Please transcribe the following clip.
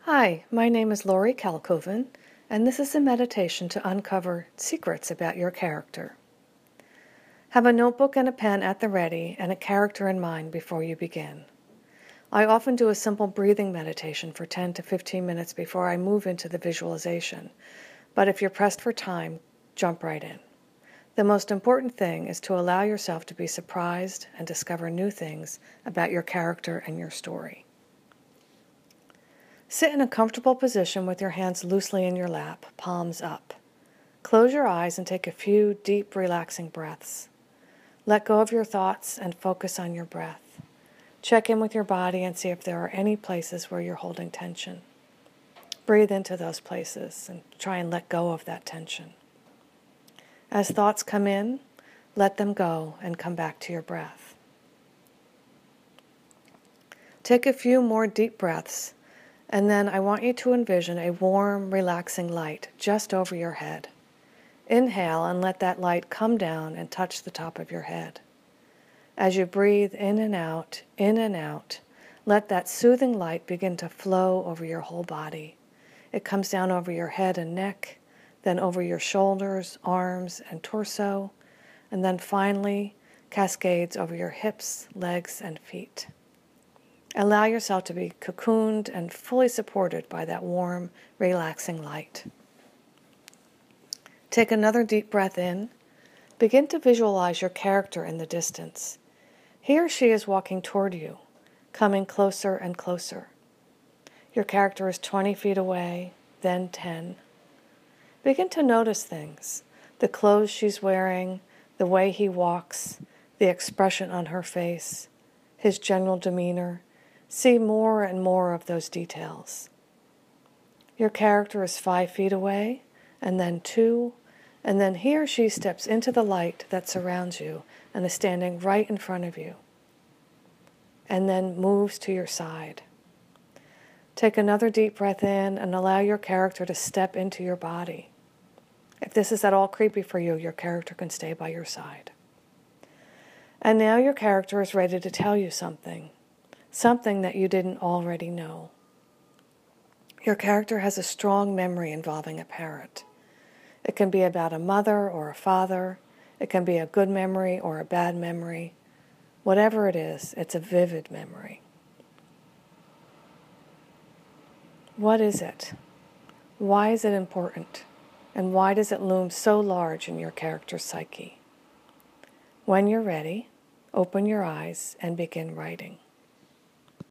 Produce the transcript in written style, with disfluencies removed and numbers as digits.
Hi, my name is Lori Kalkoven, and this is a meditation to uncover secrets about your character. Have a notebook and a pen at the ready and a character in mind before you begin. I often do a simple breathing meditation for 10 to 15 minutes before I move into the visualization, but if you're pressed for time, jump right in. The most important thing is to allow yourself to be surprised and discover new things about your character and your story. Sit in a comfortable position with your hands loosely in your lap, palms up. Close your eyes and take a few deep, relaxing breaths. Let go of your thoughts and focus on your breath. Check in with your body and see if there are any places where you're holding tension. Breathe into those places and try and let go of that tension. As thoughts come in, let them go and come back to your breath. Take a few more deep breaths, and then I want you to envision a warm, relaxing light just over your head. Inhale and let that light come down and touch the top of your head. As you breathe in and out, let that soothing light begin to flow over your whole body. It comes down over your head and neck, then over your shoulders, arms, and torso, and then finally cascades over your hips, legs, and feet. Allow yourself to be cocooned and fully supported by that warm, relaxing light. Take another deep breath in. Begin to visualize your character in the distance. He or she is walking toward you, coming closer and closer. Your character is 20 feet away, then 10. Begin to notice things: the clothes she's wearing, the way he walks, the expression on her face, his general demeanor. See more and more of those details. Your character is 5 feet away, and then 2, and then he or she steps into the light that surrounds you and is standing right in front of you, and then moves to your side. Take another deep breath in and allow your character to step into your body. If this is at all creepy for you, your character can stay by your side. And now your character is ready to tell you something that you didn't already know. Your character has a strong memory involving a parent. It can be about a mother or a father. It can be a good memory or a bad memory. Whatever it is, it's a vivid memory. What is it? Why is it important? And why does it loom so large in your character's psyche? When you're ready, open your eyes and begin writing.